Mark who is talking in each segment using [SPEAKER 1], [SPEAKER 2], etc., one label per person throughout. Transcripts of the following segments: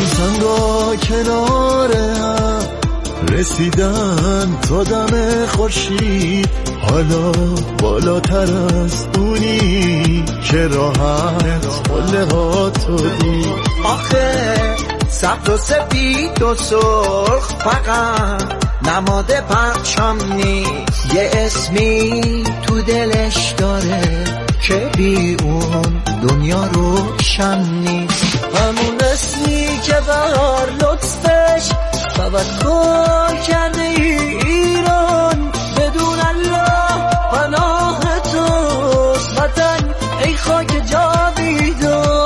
[SPEAKER 1] سنگا کنار هم رسیدن تا دم خورشید، حالا بالاتر از اونی که راحت قله ها تو دید.
[SPEAKER 2] آخه سبز و سفید و سرخ فقط نماد پرچم نیست، یه اسمی تو دلش داره که بی اون دنیا روشن نیست. همون اسمی که بهار لطفش توکل کرده ایران، بدون الله پناه توست وطن ای خاک جاویدان.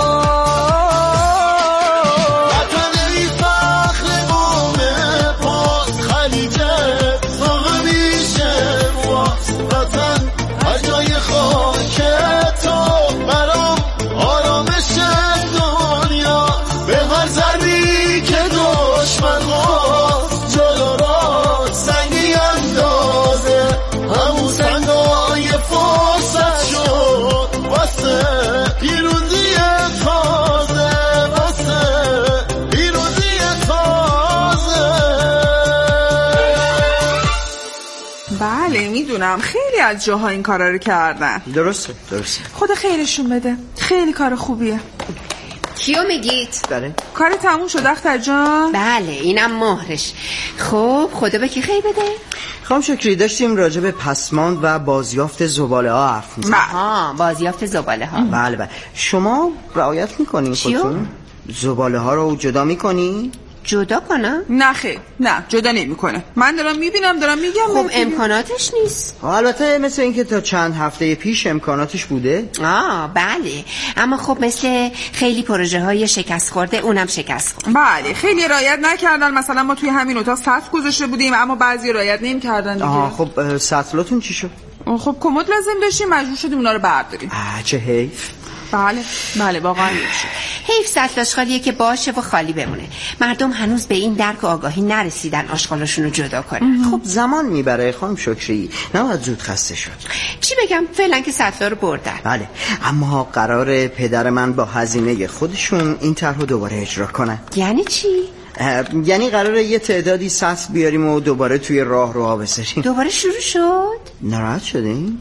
[SPEAKER 3] بله میدونم خیلی از جاها این کارا رو کردن.
[SPEAKER 4] درسته
[SPEAKER 3] خدا خیرشون بده، خیلی کار خوبیه.
[SPEAKER 5] کیو میگید؟
[SPEAKER 4] بله
[SPEAKER 3] کار تموم شد اختر جان؟
[SPEAKER 5] بله اینم مهرش. خب خدا به کی خیر بده؟
[SPEAKER 4] خانم شکری داشتیم راجع به پسماند و بازیافت زباله ها حرف می‌زدیم.
[SPEAKER 5] ها بازیافت زباله ها.
[SPEAKER 4] بله شما رعایت میکنین خودتون؟ زباله ها رو جدا میکنی؟
[SPEAKER 5] جدا کنم؟
[SPEAKER 3] نه خیر، نه جدا نمیکنه. من دارم میبینم دارم میگم.
[SPEAKER 5] خب امکاناتش نیست.
[SPEAKER 4] البته مثل اینکه تا چند هفته پیش امکاناتش بوده.
[SPEAKER 5] بله اما خب مثل خیلی پروژه های شکست خورده اونم شکست خورد.
[SPEAKER 3] بله خیلی رعایت نکردن. مثلا ما توی همین اتاق سطل گذاشته بودیم اما بعضی رعایت نمی‌کردن دیگه.
[SPEAKER 4] خب سطلاتون چی شد؟
[SPEAKER 3] خب کمد لازم داشتیم مجبور شدیم اونا رو برداریم.
[SPEAKER 4] چه حیف.
[SPEAKER 3] بله واقعا
[SPEAKER 5] حیف سطل آشغالیه که باشه و خالی بمونه. مردم هنوز به این درک و آگاهی نرسیدن آشغالاشون رو جدا کنن.
[SPEAKER 4] خب زمان میبره خانم شکری، نباید زود خسته شد.
[SPEAKER 5] چی بگم فعلا که سطلا رو بردن.
[SPEAKER 4] بله اما قرار پدر من با هزینه خودشون این طرح رو دوباره اجرا کنن.
[SPEAKER 5] یعنی چی؟
[SPEAKER 4] یعنی قراره یه تعدادی سطل بیاریم و دوباره توی راهروها بذاریم.
[SPEAKER 5] دوباره شروع شد؟
[SPEAKER 4] ناراحت شدین؟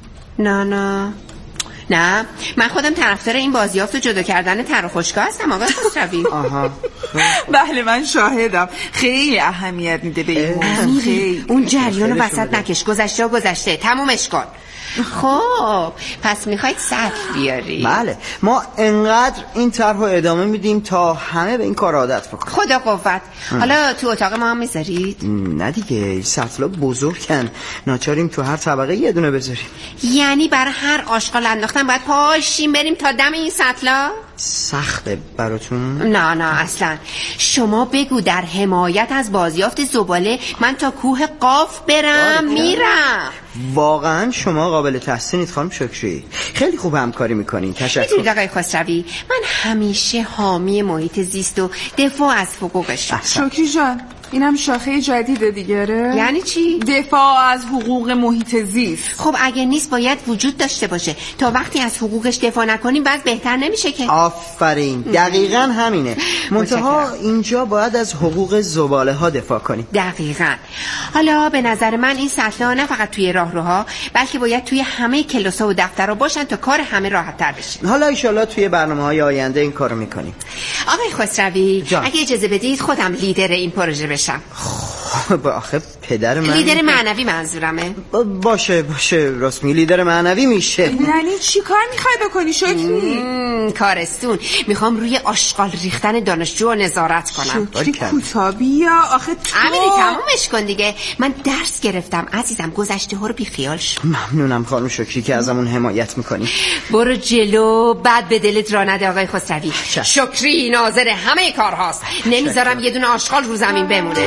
[SPEAKER 5] نه من خودم طرفدار این بازیافت و جدا کردن تر و خشکا هستم آقا خسروی.
[SPEAKER 3] بله من شاهدم. خیلی اهمیت میده به این
[SPEAKER 5] خیلی. اون جریان رو وسط نکش. گذشته تمومش کن. خب پس میخواید سطل بیاری؟
[SPEAKER 4] بله ما انقدر این طرح رو ادامه میدیم تا همه به این کار عادت بکنن.
[SPEAKER 5] خدا قوت. حالا تو اتاق ما هم میذارید؟
[SPEAKER 4] نه دیگه سطلا بزرگن، ناچاریم تو هر طبقه یه دونه بذاریم.
[SPEAKER 5] یعنی برای هر آشغال انداختن باید پاشیم بریم تا دم این سطلا؟
[SPEAKER 4] سخته براتون؟
[SPEAKER 5] نه اصلا. شما بگو در حمایت از بازیافت زباله من تا کوه قاف برم میرم.
[SPEAKER 4] واقعا شما قابل تحسینید خانم شکری، خیلی خوب همکاری میکنین. تشکر.
[SPEAKER 5] میدونید آقای خسروی من همیشه حامی محیط زیست و دفاع از حقوقش.
[SPEAKER 3] شکری جان اینم شاخه جدیده دیگه.
[SPEAKER 5] یعنی چی؟
[SPEAKER 3] دفاع از حقوق محیط زیست.
[SPEAKER 5] خب اگه نیست باید وجود داشته باشه. تا وقتی از حقوقش دفاع نکنیم بعد بهتر نمیشه که.
[SPEAKER 4] آفرین دقیقاً همینه. منتها اینجا باید از حقوق زباله ها دفاع کنیم.
[SPEAKER 5] دقیقاً. حالا به نظر من این سطل‌ها نه فقط توی راهروها بلکه باید توی همه کلاس‌ها و دفترها باشن تا کار همه راحت‌تر بشه.
[SPEAKER 4] حالا ان شاءالله توی برنامه‌های آینده این کارو می‌کنیم.
[SPEAKER 5] آقای خسروی اگه اجازه بدید خودم لیدر این پروژه بشم.
[SPEAKER 4] آخه پدر من
[SPEAKER 5] لیدر معنوی منظورمه.
[SPEAKER 4] باشه راست میگی لیدر معنوی میشه.
[SPEAKER 3] یعنی چی کار میخوای بکنی شکری؟
[SPEAKER 5] کارستون میخوام روی آشغال ریختن دانشجو نظارت کنم.
[SPEAKER 3] شکری کوتابیا آخه تو
[SPEAKER 5] امیری تمومش کن دیگه. من درس گرفتم عزیزم، گذشته ها رو بی خیال شو.
[SPEAKER 4] ممنونم خانم شکری که ازمون حمایت میکنی.
[SPEAKER 5] برو جلو بعد به دلت راه نده آقای خسروی. شکری ناظر همه کار هاست. نمیذارم یه دونه آشغال رو زمین بمونه.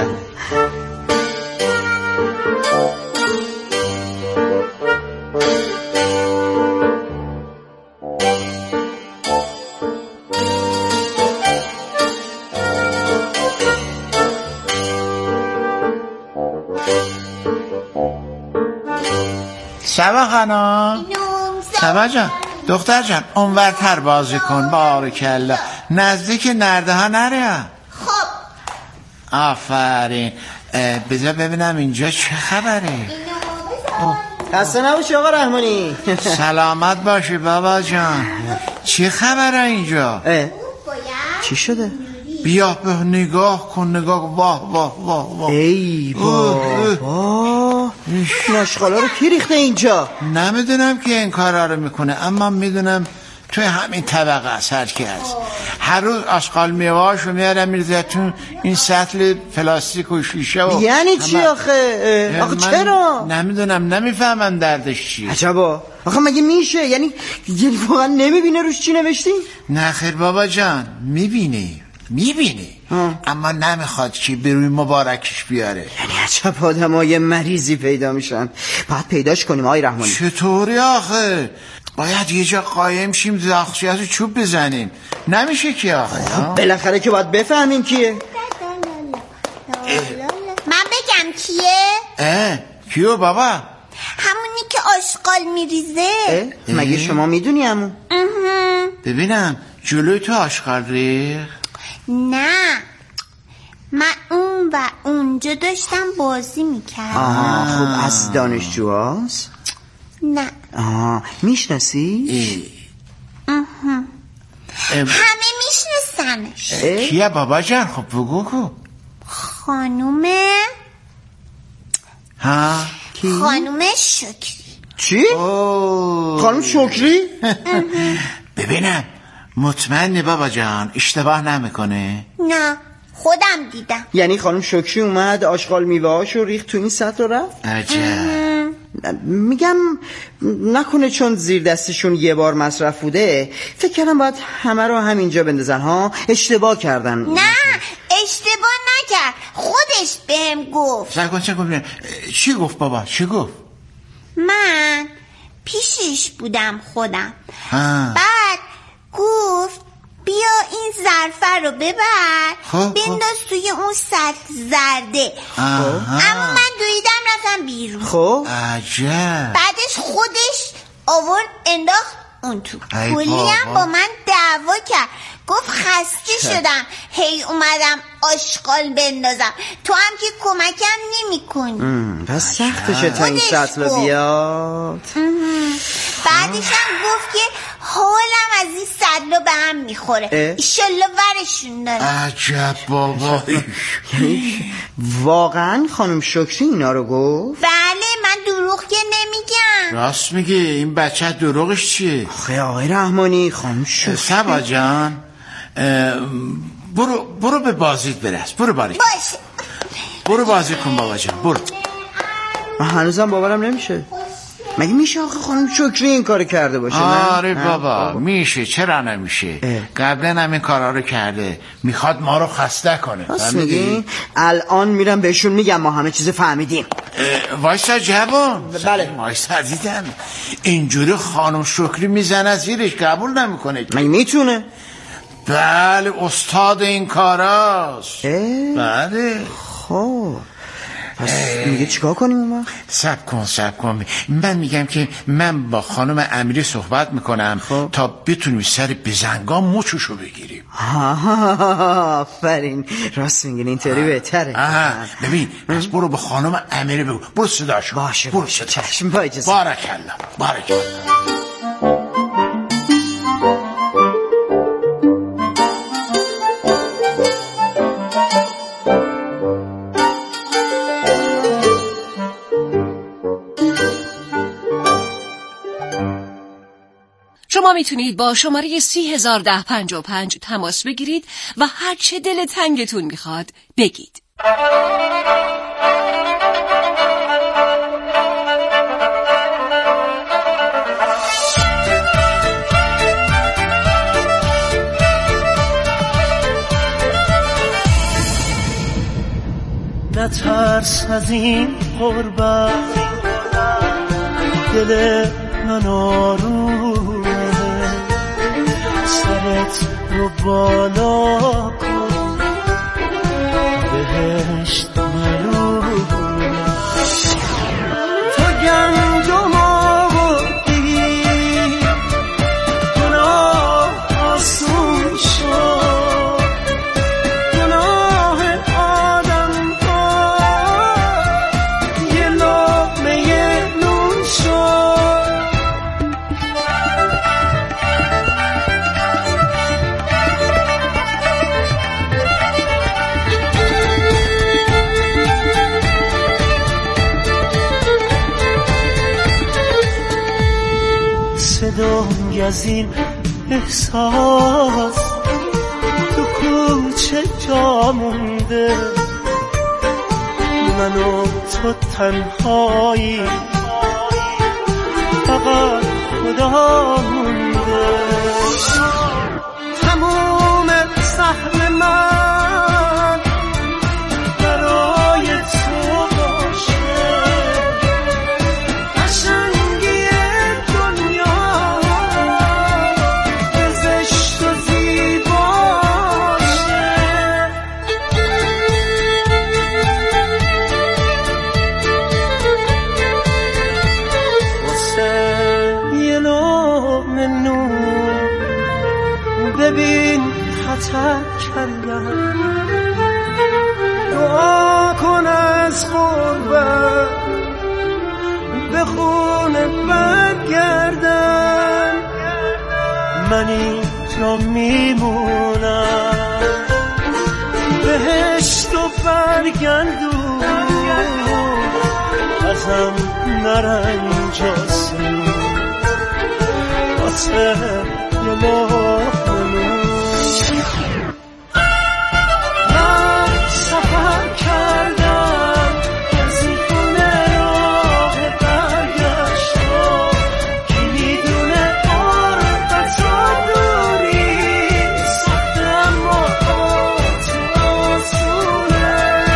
[SPEAKER 6] سبا خانم، سبا جان، دختر جان اونورتر بازی کن. بارکالله نزدیک نرده ها نره. آفرین. بذار ببینم اینجا چه خبره.
[SPEAKER 4] خسته نباشی آقا رحمانی.
[SPEAKER 6] سلامت باشی بابا جان. چه خبره اینجا؟
[SPEAKER 4] چی شده؟
[SPEAKER 6] بیا به نگاه کن، نگاه. واه واه واه واه.
[SPEAKER 4] ای بابا، این آشغالا رو کی ریخته اینجا؟
[SPEAKER 6] نمیدونم که این کارا رو میکنه، اما میدونم توی همین طبقه است هر کی هست. هر روز آشغال میوه‌اشو میاره میریزه تو این سطل پلاستیک و شیشه و
[SPEAKER 4] یعنی چی آخه؟ آخه چرا؟
[SPEAKER 6] نمیدونم، نمیفهمم دردش چی.
[SPEAKER 4] عجبا، آخه مگه میشه؟ یعنی واقعا نمیبینه روش چی نوشتی؟
[SPEAKER 6] نه خیر بابا جان، میبینی اما نمیخواد که بروی مبارکش بیاره.
[SPEAKER 4] یعنی عجب آدمای مریضی پیدا میشن. باید پیداش کنیم آقای رحمانی.
[SPEAKER 6] چطوری آخه؟ باید یه جا قایم شیم، زاخشیاتو چوب بزنیم. نمیشه که آخه.
[SPEAKER 4] بالاخره که باید بفهمیم کیه.
[SPEAKER 7] من بگم کیه؟
[SPEAKER 6] کیو بابا؟
[SPEAKER 7] همونی که آشغال میریزه.
[SPEAKER 4] مگه شما میدونی عمو؟
[SPEAKER 6] ببینم جلوی تو آشغال ریخت؟
[SPEAKER 7] نه، من اون و اونجا داشتم بازی میکردم.
[SPEAKER 4] خب از دانشجوهاست؟
[SPEAKER 7] نه.
[SPEAKER 4] میشناسی؟
[SPEAKER 7] همه میشناسنش.
[SPEAKER 6] کیه بابا جان؟ خب بگو کو.
[SPEAKER 7] خانوم شکری.
[SPEAKER 4] چی؟ خانوم شکری؟
[SPEAKER 6] ببینم مطمئنی بابا جان اشتباه نمیکنه؟
[SPEAKER 7] نه، خودم دیدم.
[SPEAKER 4] یعنی خانوم شکری اومد آشغال میوه‌هاشو ریخت تو این سطل رو رفت؟
[SPEAKER 6] عجب.
[SPEAKER 4] میگم نکنه چون زیر دستشون یه بار مصرف بوده فکر کردم باید همه رو همینجا بندازن. ها اشتباه کردن.
[SPEAKER 7] نه اشتباه نکرد، خودش بهم گفت.
[SPEAKER 6] چی گفت بابا؟ چی گفت؟
[SPEAKER 7] من پیشش بودم خودم. بعد گفت بیا این ظرفه رو ببر بنداز توی اون سطل زرده. اما من دویدم رفتم بیرون.
[SPEAKER 4] خب
[SPEAKER 6] عجب.
[SPEAKER 7] بعدش خودش آورد انداخت اون تو. کلی هم با من دعوا کرد، گفت خسته شدم هی اومدم آشغال بندازم، تو هم که کمکم نمی کنی.
[SPEAKER 4] پس سختشه تا این سطل رو بیاد.
[SPEAKER 7] بعدش هم گفت که حالم از این سطل به هم میخوره، ایشالله ورشون داره.
[SPEAKER 6] عجب بابا.
[SPEAKER 4] واقعا خانم شکری اینا رو گفت؟
[SPEAKER 7] بله، من دروغ که نمیگم.
[SPEAKER 6] راست میگه. این بچه دروغش چیه؟
[SPEAKER 4] آخه آقای رحمانی خانم شکری.
[SPEAKER 6] سبا جان برو به بازیت برس. برو باشه برو بازی کن بابا جان. برو.
[SPEAKER 4] من هنوزم باورم نمیشه. مگه میشه آخه خانم شکری این کارو کرده باشه؟
[SPEAKER 6] آره بابا میشه، چرا نمیشه؟ قبلا هم این کارا رو کرده، میخواد ما رو خسته کنه.
[SPEAKER 4] راست میگی؟ الان میرم بهشون میگم ما همه چیز فهمیدیم.
[SPEAKER 6] وایسا جوان.
[SPEAKER 4] بله
[SPEAKER 6] وایسا دیدم اینجوری خانم شکری میزنه زیرش، قبول نمیکنه.
[SPEAKER 4] مگه میتونه؟
[SPEAKER 6] بله استاد این کاراست. بله.
[SPEAKER 4] خب پس میگه چیکار کنیم اون وقت؟
[SPEAKER 6] صبر کن. من میگم که من با خانم امیری صحبت میکنم تا بتونیم سر بزنگاه مچشو بگیریم.
[SPEAKER 4] آفرین، راست میگین، اینطوری بهتره.
[SPEAKER 6] ببین پس برو به خانم امیری بگو. برو صداشو.
[SPEAKER 4] باشه چشم.
[SPEAKER 6] بارکالله.
[SPEAKER 8] شما میتونید با شماره 301055 تماس بگیرید و هر چه دل تنگتون میخواد بگید.
[SPEAKER 1] نترس از این غربت، دل من آرومه، سرت رو بالا کن، بهشت معلومه. تو گندم آوردی، گناه آسون شد، گناه آدم رنگ از این احساس تو کوچه جا مونده، من و تو تنهایی، فقط خدا مونده. تموم سهم من برای تو باشه، قشنگی دنیا به زشت و زیباشه. واسه یه لقمه نون ببین خطر کردم، دعا کن از غربت به خونه برگردم، من اینجا میمونم، بهشت و برگردون ازم نرنجاسی، واسه یه لقمه نون. من سفر کردم از این خونه راه برگشتم، کی میدونه غربت و دوری سخته اما با تو آسونه.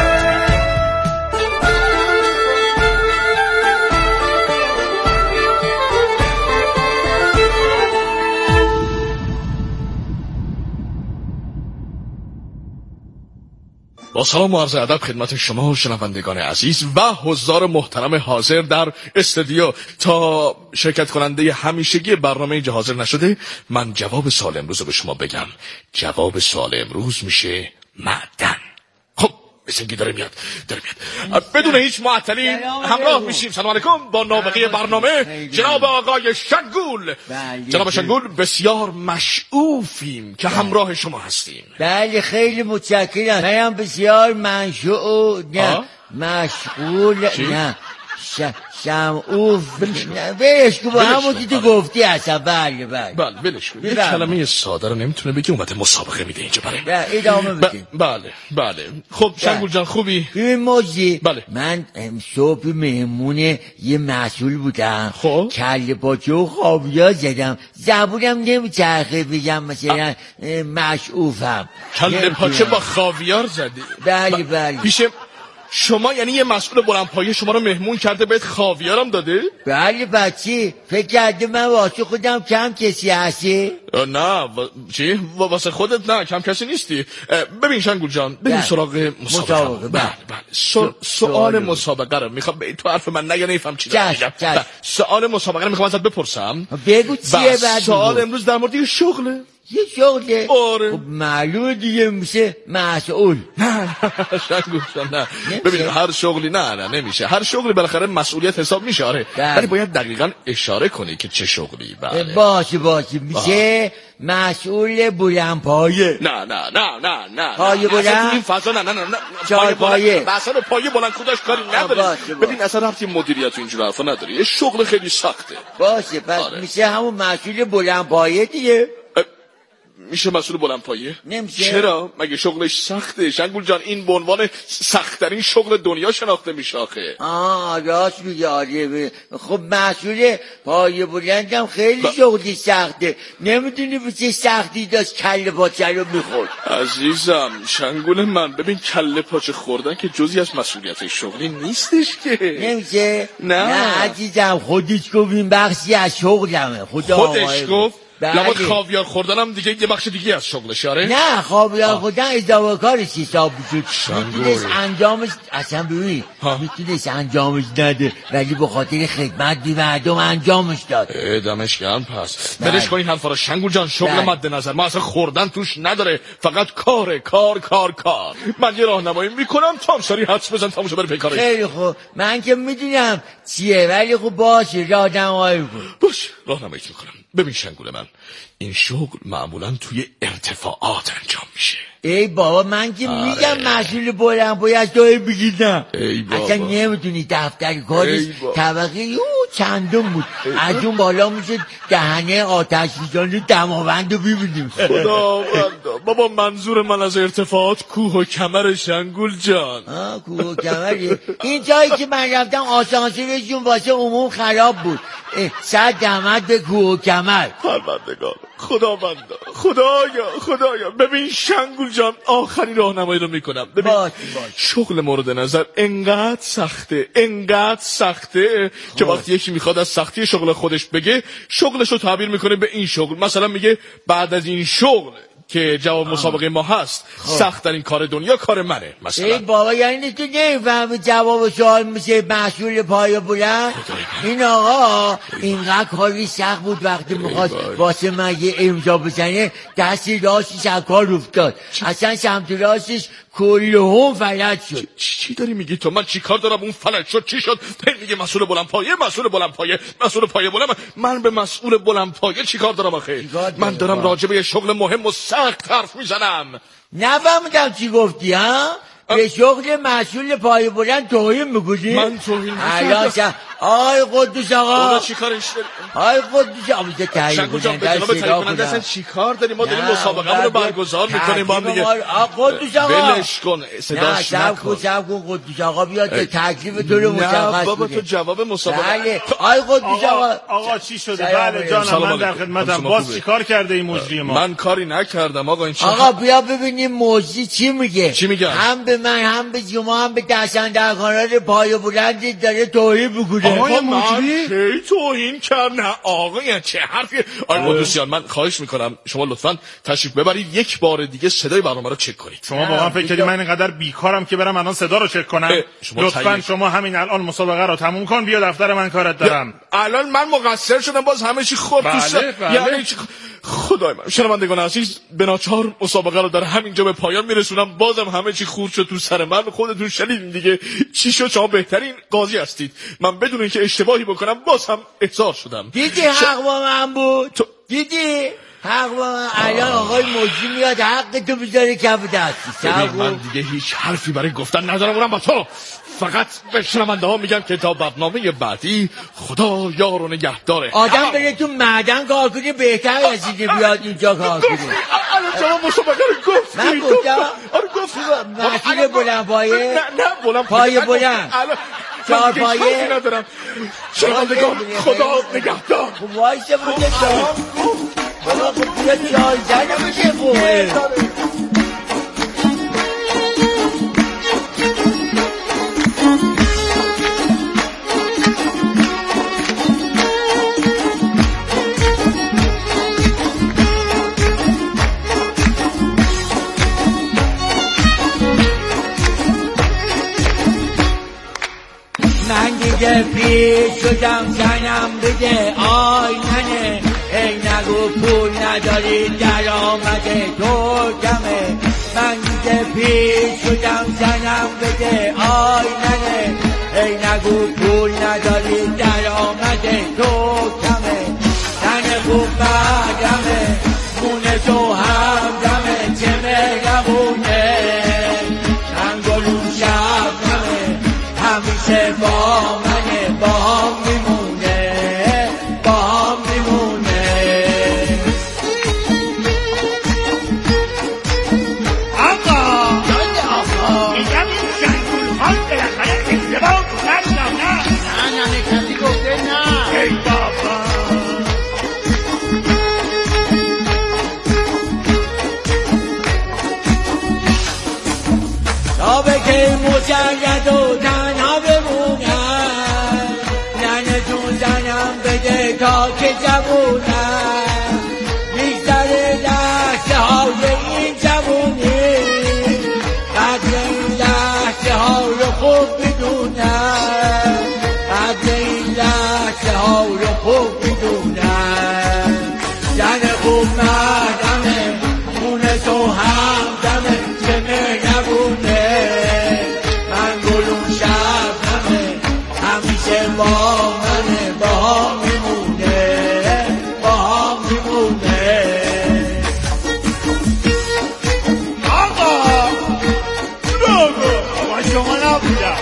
[SPEAKER 9] با سلام و عرض ادب خدمت شما شنوندگان عزیز و حضار محترم حاضر در استودیو. تا شرکت کننده همیشگی برنامه اینجا حاضر نشده، من جواب سوال امروز رو به شما بگم. جواب سوال امروز میشه معدن. خب مثل اینکه داره میاد. بدون هیچ معطلی همراه میشیم. سلام علیکم با نابغه برنامه جناب آقای شنگول. جناب شنگول بسیار مشعوفیم که همراه شما هستیم.
[SPEAKER 10] بله خیلی متشکرم. منم بسیار مشغول مشغول نه شمعوف بلش کن با همون که تو گفتی هستم. بله
[SPEAKER 9] بلش کن. یک کلمه ساده رو نمیتونه بگی اومده مسابقه میده اینجا برای
[SPEAKER 10] ادامه بده.
[SPEAKER 9] بله خب شنگول جان خوبی؟
[SPEAKER 10] ببین موجی،
[SPEAKER 9] بله.
[SPEAKER 10] من صبح مهمون یه مسئول بودم.
[SPEAKER 9] خب
[SPEAKER 10] کله پاچه و خاویار زدم، زبونم نمیچرخه بگم مثلا مشعوفم.
[SPEAKER 9] کله پاچه با خاویار زدی؟
[SPEAKER 10] بله
[SPEAKER 9] پیش شما یعنی یه مسئول بلندپایه شما رو مهمون کرده بهت خاویارم داده؟
[SPEAKER 10] بله بچه فکر کرده من واسه خودم کم کسی هستی؟
[SPEAKER 9] نه چی؟ واسه خودت نه کم کسی نیستی. ببین شنگول جان بریم سراغ مسابقه. بله سوال مسابقه رو میخوام تو حرف من نگه نیفهم چی دارم میگم. سوال مسابقه رو میخوام ازت بپرسم.
[SPEAKER 10] بگو چیه بعد؟
[SPEAKER 9] سوال امروز در مورد یه شغله.
[SPEAKER 10] یه شغله؟
[SPEAKER 9] آره.
[SPEAKER 10] خب معلومه دیگه میشه مسئول.
[SPEAKER 9] نه شنگول جان نه. ببین هر شغلی نه نمیشه. هر شغلی بالاخره مسئولیت حساب میشه. آره ولی باید دقیقاً اشاره کنی که چه شغلی. بله
[SPEAKER 10] باشه میشه مسئول بلندپایه.
[SPEAKER 9] نه
[SPEAKER 10] پایه بلند
[SPEAKER 9] این فضا نه
[SPEAKER 10] چای پایه
[SPEAKER 9] اصلا پایه بلند خودش کاری نداره. ببین اصلا ربطی مدیریت اینجور حرفا نداره. یه شغل خیلی سخته.
[SPEAKER 10] باشه پس میشه همون مسئول بلندپایه دیگه.
[SPEAKER 9] میشه مسئول بلندپایه؟
[SPEAKER 10] نمیشه.
[SPEAKER 9] چرا؟ مگه شغلش سخته؟ شنگول جان این به عنوان سخت‌ترین شغل دنیا شناخته میشه آخه.
[SPEAKER 10] راست میگه. آره خب مسئول پایه بلندم خیلی شغلی سخته. نمیدونی به چه سختی داشت کله پاچه رو میخورد.
[SPEAKER 9] عزیزم شنگول من ببین کله پاچه خوردن که جزئی از مسئولیت شغلی نیستش که.
[SPEAKER 10] نمیشه؟
[SPEAKER 9] نه
[SPEAKER 10] عزیزم خودش گفت این بخشی از شغلمه.
[SPEAKER 9] خودش گفت؟ لابد خاویار خوردنم دیگه یه بخش دیگه از شغلشه. آره
[SPEAKER 10] نه خاویار خوردن اضافه کارش حساب میشد. میتونست انجامش اصلا ببین میتونست انجامش نده ولی به خاطر خدمت به مردم انجامش داد.
[SPEAKER 9] دمش گرم. پس برش کنین حرفا رو شنگول جان. شغل مد نظر ما اصلا خوردن توش نداره، فقط کار. من یه راهنمایی میکنم تا سری حدس بزن تماشا بره پیکارش.
[SPEAKER 10] خیلی خوب من که میدونم چیه ولی خب باشه راهنمایی کن.
[SPEAKER 9] باش راهنمایی میکنم. ببین شنگول من این شغل معمولا توی ارتفاعات انجام میشه.
[SPEAKER 10] ای بابا من که میگم مسئول بلند باید توی بگید نه اصلا نمیتونی دفتر کارش طبقه چندم بود از اون بالا میشه دهنه آتش فشان دماوند رو ببینیم.
[SPEAKER 9] خداوندا بابا منظور من از ارتفاعات کوه و کمر شنگول جان.
[SPEAKER 10] کوه و کمری این جایی که من رفتم آسانسورشون واسه عموم خراب بود. 100 درصد به کوه و کمر.
[SPEAKER 9] پروردگار خداوندا خدایا ببین شنگول جان آخرین راهنمایی رو میکنم. ببین شغل مورد نظر انقدر سخته که وقتی یکی میخواد از سختی شغل خودش بگه شغلش رو تعبیر میکنه به این شغل. مثلا میگه بعد از این شغل که جواب مسابقه ما هست سخت ترین کار دنیا کار منه مثلا.
[SPEAKER 10] ای بابا یعنی تو نمیفهمی جواب سوال میشه مسئول پای بلند. این آقا اینقدر کاری سخت بود وقتی میخواست واسه من یه امضا بزنه دستی راستش از کار افتاد اصلا سمت راستش کلهم فلج شد.
[SPEAKER 9] چی داری میگی تو؟ من چی کار دارم اون فلج شد؟ چی شد؟ میگه مسئول بلند پایه من به مسئول بلند پایه چی کار دارم آخه؟ من دارم راجع به یه شغل مهم و سخت حرف میزنم.
[SPEAKER 10] نفهمیدم چی گفتی ها؟ به شغل مسئول پای بلند توهین میگوزی؟
[SPEAKER 9] من توهین میگوزم.
[SPEAKER 10] آی قدوس آقا
[SPEAKER 9] اونا چی کارش داری؟
[SPEAKER 10] آی قدوس آقا بیده تحییل
[SPEAKER 9] کننده اصلا چی کار داریم؟ ما داریم مسابقه رو برگزار میکنیم با هم دیگه.
[SPEAKER 10] قدوس آقا
[SPEAKER 9] بلش کن صداش نکن.
[SPEAKER 10] سب کن قدوس آقا بیاد تکلیف تو رو مشخص.
[SPEAKER 9] نه بابا تو جواب مسابقه.
[SPEAKER 10] آی قدوس
[SPEAKER 11] آقا چی شده؟ بله جانم من در خدمتم. باز چی کار کرده این مجری ما؟
[SPEAKER 9] من کاری نکردم آقا. این
[SPEAKER 10] آقا بیا ببینیم مجری چی میگه.
[SPEAKER 9] چی میگه؟
[SPEAKER 10] هم به من هم به شما هم به دستاندرکاران پای بلند داره توهین میکنه.
[SPEAKER 9] آقای مجری کی توهین کرد؟ نه آقای چه حرفی؟ آقای قدوسیان من خواهش میکنم شما لطفاً تشریف ببرید یک بار دیگه صدای برنامه رو چک کنید.
[SPEAKER 11] شما واقعا فکر کردید من اینقدر بیکارم که برم الان صدا رو چک کنم؟ لطفاً شما همین الان مسابقه رو تموم کن بیا دفتر من کارت دارم.
[SPEAKER 9] الان من مقصر شدم باز همه چی خورد تو یعنی خدای من. شنوندگان عزیز به ناچار مسابقه رو در همینجا به پایان میرسونم. بازم همه چی خورد شد تو سر من. خودتون شنیدین دیگه چی شد. شما بهترین قاضی هستید. من بدون اینکه اشتباهی بکنم باز هم احضار شدم.
[SPEAKER 10] دیدی حق با من بود؟ دیدی حق با من. الان آقای مجری میاد حق تو بذاره کف دستی.
[SPEAKER 9] من دیگه هیچ حرفی برای گفتن ندارم. اونم با تو. فقط به شنونده ها میگم که تا برنامه بعدی خدا یار و نگهداره.
[SPEAKER 10] آدم بره تو معدن کار کنی بهتر از اینکه بیاد اینجا کار کنی.
[SPEAKER 9] الان شما مسابقه رو گفتی.
[SPEAKER 10] من گفتم مسئول بلند پایه.
[SPEAKER 9] نه بلند
[SPEAKER 10] پایه بلند چهار پایه
[SPEAKER 9] ندارم. شنوندگان خدا نگهدار.
[SPEAKER 10] وایسه بوده تا بابا خب بیا چای زنه بشه خوبه. من دیگه پیر شدم زنم بده آی ننه. ای نگو پول نداری درآمد تو کمه. من دیگه پیر شدم زنم بده آی ننه. ای نگو پول نداری درآمد تو کمه. زن خوب بعدمه مونه تو هم دمه. چه مهربونه انگلون شبنمه. همیشه با منه با هم میمونه با هم میمونه.
[SPEAKER 12] آقا میگم این شنگول خان بالاخره اشتباه کرد یا نه؟
[SPEAKER 10] نه کسی گفته نه.
[SPEAKER 12] ای بابا
[SPEAKER 10] تا به که مجرد و تنها بمونم. ننه جون زنم بده تا که جوونم. میگذره لحظه های این جوونی. قدر این لحظه ها رو خوب میدونم. قدر این لحظه ها رو خوب میدونم. زن خوب مردمه مونه تو هم دمه. چه مهربونه من گلون شبنمه. همیشه با منه با میمونه با
[SPEAKER 12] شما نبودم.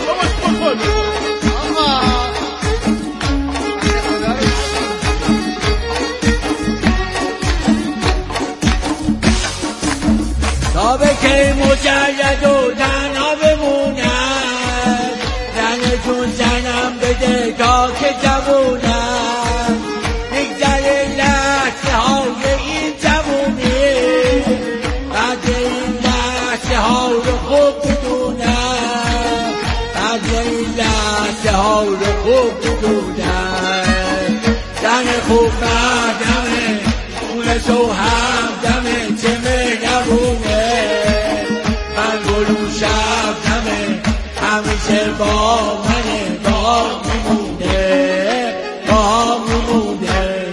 [SPEAKER 10] تا به که مجرد و تنها بمونم، زنتون زنم بده تا که جوونم، بگذره لحظه های این جوونی، بعد این لحظه ها رو خوب بدونم، بعد این لحظه ها رو خوب بدونم. زن خوب مردمه، خونش و همدمه، چه مهربونه، من گلو شبنمه، همیشه با منه، با میمونه، با میمونه.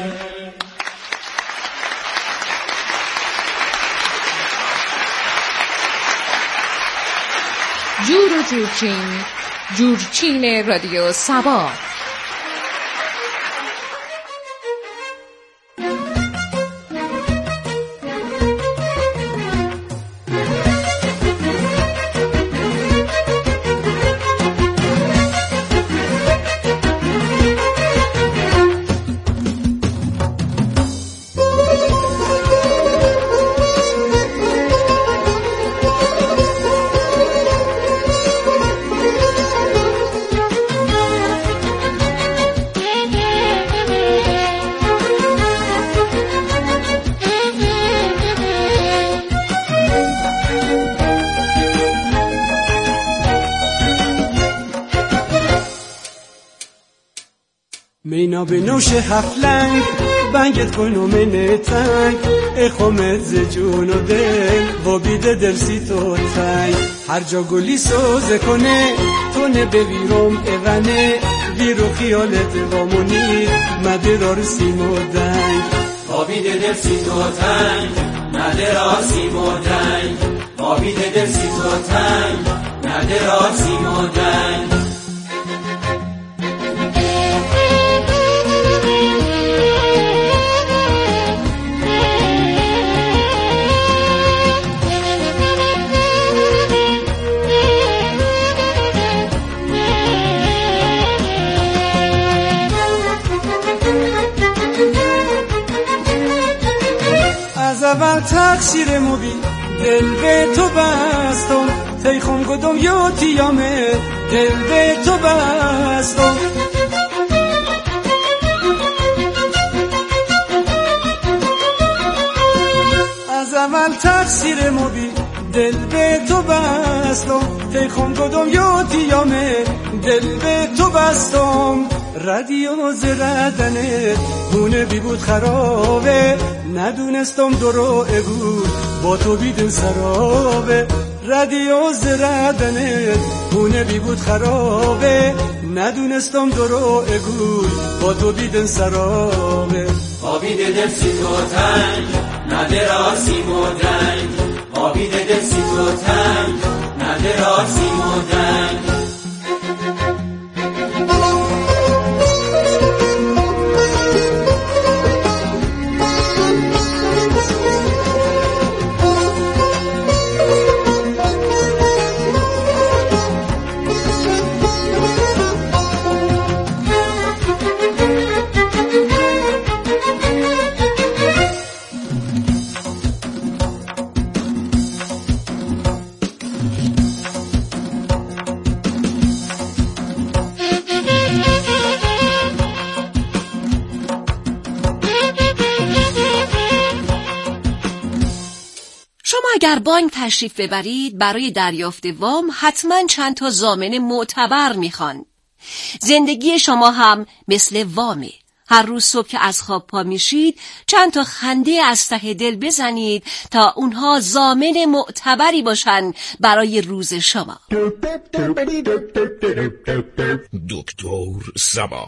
[SPEAKER 8] جور و جورچین، جورچین رادیو سبا.
[SPEAKER 1] مینا به نوش هفت لنگ بنگت کنو من تنگ اخومت ز جون و دل و بیده دل سی تو تنگ هر جا گلی سوزه کنه تو نبه ویروم اغنه ویرو خیالت وامونی مده را سیم و دنگ
[SPEAKER 13] و بیده دل سی تو تنگ مده را سیم و دنگ و بیده دل سی تو تنگ مده را سیم و دنگ.
[SPEAKER 1] از اول تقصیر مبی دل به تو بستم تیخم گدم یا تیامه دل به تو بستم از اول تقصیر مبی دل به تو بستم تیخم گدم یا تیامه دل به تو بستم رادیو زردنه گونه بی بود خرابه ندونستم دروغ بود با تو بیدن سرابه رادیو زردنه گونه بی بود خرابه ندونستم دروغ بود با تو بیدن سرابه
[SPEAKER 13] آبیده دل سی تو تنگ نده را سیم و دنگ آبیده دل سی تو تنگ نده را سیم و دنگ.
[SPEAKER 8] اگر بانک تشریف ببرید برای دریافت وام حتما چند تا ضامن معتبر میخوان. زندگی شما هم مثل وامه. هر روز صبح که از خواب پا میشید چند تا خنده از ته دل بزنید تا اونها ضامن معتبری باشن برای روز شما.
[SPEAKER 14] دکتر سبا.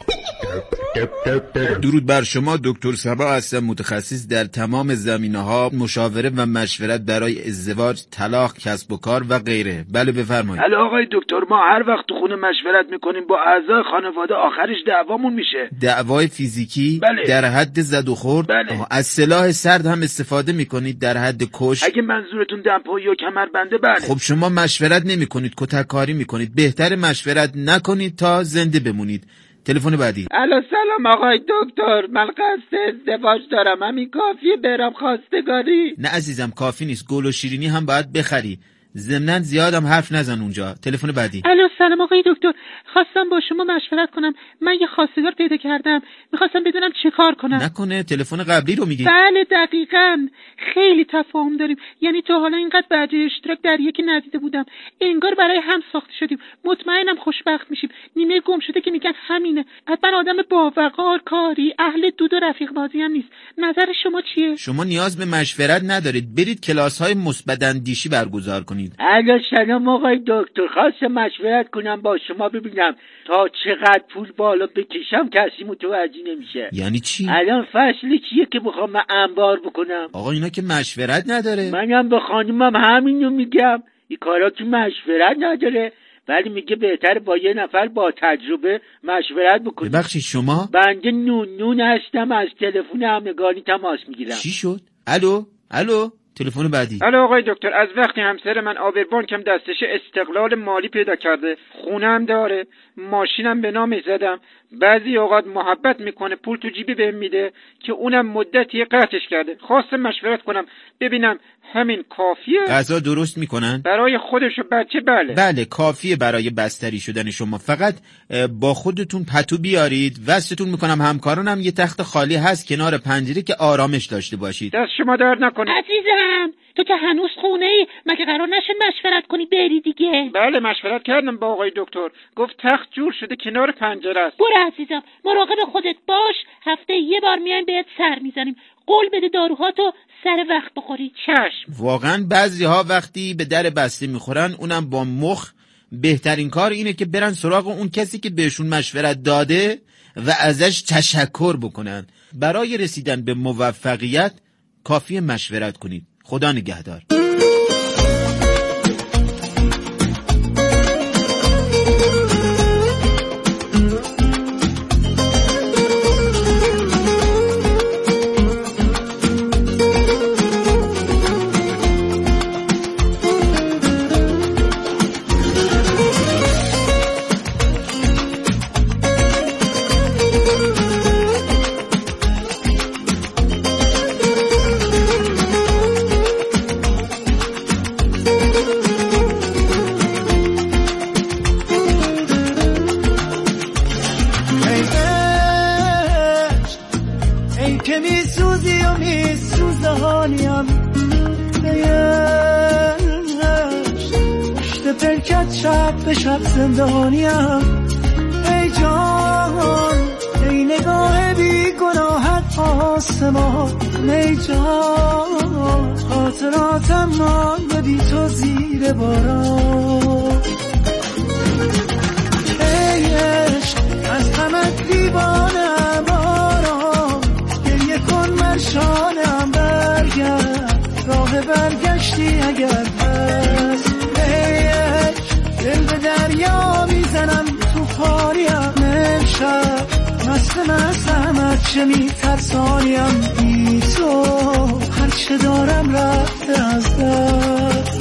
[SPEAKER 14] درود بر شما، دکتر سبا هستم، متخصص در تمام زمینه‌ها، مشاوره و مشورت برای ازدواج، طلاق، کسب و کار و غیره. بله بفرمایید.
[SPEAKER 15] بله آقای دکتر، ما هر وقت تو خونه مشورت میکنیم با اعضای خانواده آخرش دعوامون میشه.
[SPEAKER 14] دعوای فیزیکی فیزیکی؟
[SPEAKER 15] بله.
[SPEAKER 14] در حد زد و خورد؟
[SPEAKER 15] بله.
[SPEAKER 14] از سلاح سرد هم استفاده میکنید در حد کش؟
[SPEAKER 15] اگه منظورتون دمپایی و کمربنده بله.
[SPEAKER 14] خب شما مشورت نمیکنید، کتککاری میکنید. بهتر مشورت نکنید تا زنده بمونید. تلفن بعدی.
[SPEAKER 15] الو سلام آقای دکتر، من قصد ازدواج دارم، همین کافیه برم خواستگاری؟
[SPEAKER 14] نه عزیزم کافی نیست، گل و شیرینی هم باید بخری. ضمناً زیادم حرف نزن اونجا. تلفن بعدی.
[SPEAKER 16] الو سلام آقای دکتر، خواستم با شما مشورت کنم. من یه خواستگار پیدا کردم، میخواستم بدونم چه کار کنم.
[SPEAKER 14] نکنه تلفن قبلی رو میگی؟
[SPEAKER 16] بله دقیقاً، خیلی تفاهم داریم. یعنی تا حالا اینقدر بعد اشتراک در یکی ندیده بودم. انگار برای هم ساخته شدیم. مطمئنم خوشبخت میشیم. نیمه گم شده که میگن همینه. حتما آدم باوقار، کاری، اهل دود و رفیق بازی هم نیست. نظر شما چیه؟
[SPEAKER 14] شما نیاز به مشورت ندارید، برید کلاس‌های مثبت اندیشی برگزار کنید.
[SPEAKER 15] الو سلام آقای دکتر، خواستم مشورت کنم با شما ببینم تا چقدر پول بالا بکشم کسی متوجه نمیشه.
[SPEAKER 14] یعنی چی؟
[SPEAKER 15] الان فصل چیه که بخوام من انبار بکنم؟
[SPEAKER 14] آقا اینا که مشورت نداره.
[SPEAKER 15] منم به خانومم همینو میگم، این کارا که مشورت نداره، ولی میگه بهتر با یه نفر با تجربه مشورت بکنی.
[SPEAKER 14] ببخشید شما؟
[SPEAKER 15] بنده نون هستم، از تلفن همگانی تماس میگیرم.
[SPEAKER 14] چی شد؟ الو تلفن بعدی.
[SPEAKER 17] الو آقای دکتر، از وقتی همسر من آبربانکم دستش استقلال مالی پیدا کرده، خونم داره، ماشینم به نامش زدم، بعضی اوقات محبت میکنه پول تو جیبی بهم میده که اونم مدتی قطعش کرده. خواستم مشورت کنم ببینم همین کافیه؟
[SPEAKER 14] غذا درست میکنن؟
[SPEAKER 17] برای خودش و بچه
[SPEAKER 14] بله کافیه برای بستری شدن شما. فقط با خودتون پتو بیارید. وصلتون میکنم همکارانم یه تخت خالی هست کنار پنجره که آرامش داشته باشید.
[SPEAKER 17] دست شما درد نکنه.
[SPEAKER 16] عزیزم تو که هنوز خونه ای، مگه قرار نشد مشورت کنی بری دیگه؟
[SPEAKER 17] بله مشورت کردم با آقای دکتر، گفت تخت جور شده کنار پنجره است.
[SPEAKER 16] برو عزیزم مراقب خودت باش، هفته یه بار میایم بهت سر میزنیم. قول بده داروهاتو سر وقت بخوری.
[SPEAKER 17] چشم.
[SPEAKER 14] واقعا بعضی‌ها وقتی به در بسته میخورن اونم با مخ، بهترین کار اینه که برن سراغ اون کسی که بهشون مشورت داده و ازش تشکر بکنن. برای رسیدن به موفقیت کافیه مشورت کنید. خدا نگهدار.
[SPEAKER 1] به شب زندانیم، ای جان ای نگاه بی گناهت آسمان، ای جان خاطراتم مانده بی تو زیر باران، ای عشق از غمت دیوانم آرام، گریه کن مرشانم برگرد، راه برگشتی اگر هست، دل به دریا میزنم تو خاریم، امشب مستم از چه میترسانیم، بی تو هرچه دارم رفته از دست.